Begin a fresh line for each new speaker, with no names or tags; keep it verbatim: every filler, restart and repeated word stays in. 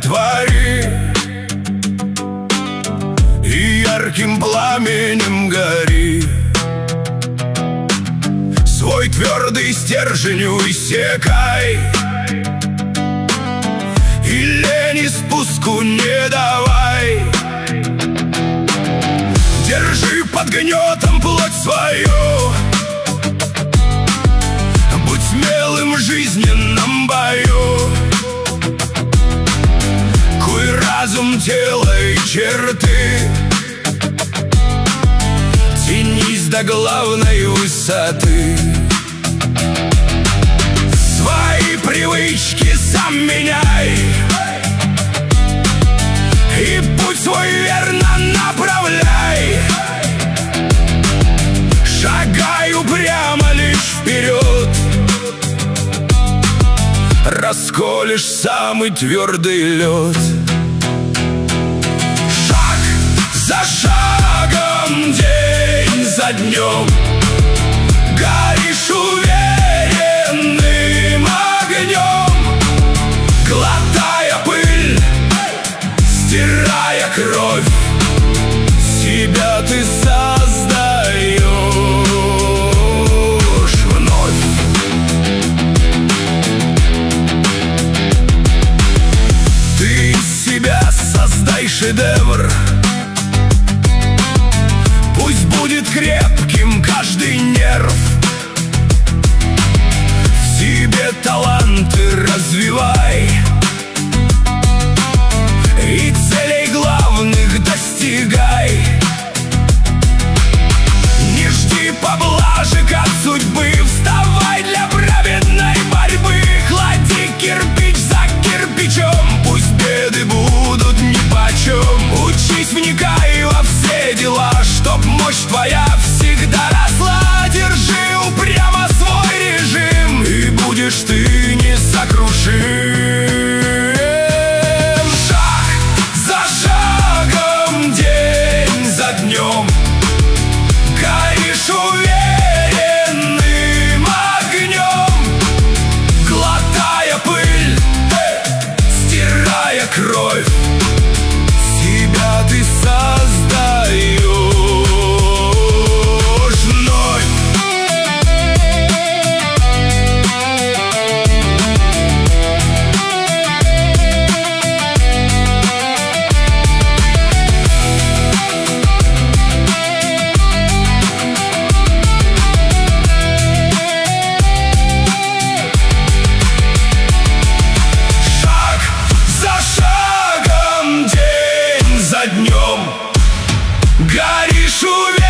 твори, и ярким пламенем гори. Свой твердый стержень усекай, и лени спуску не давай. Держи под гнетом плоть свою, будь смелым в жизненном бою. Куй разум, тело и черты, тянись до главной высоты. Свои привычки сам меняй, и путь свой верно направляй. Шагай упрямо лишь вперед, расколешь самый твердый лед. Шаг за шагом, день за днем, горишь уверенным огнем. Глотая пыль, стирая кровь, себя ты создаешь вновь. Ты из себя создай шедевр, пусть будет крепким каждый нерв. В себе таланты развивай, и целей главных достигай. Не жди поблажек от судьбы, вставай для праведной борьбы. Клади кирпич за кирпичом, пусть беды будут нипочем. Учись, вникай во все дела, чтоб мощь твоя всегда росла. Держи упрямо свой режим, и будешь ты несокрушим. Шаг за шагом, день за днем, горишь уверенным огнем. Глотая пыль, стирая кровь, себя ты создаешь вновь. Шаг за шагом, день за днем, горишь уверенным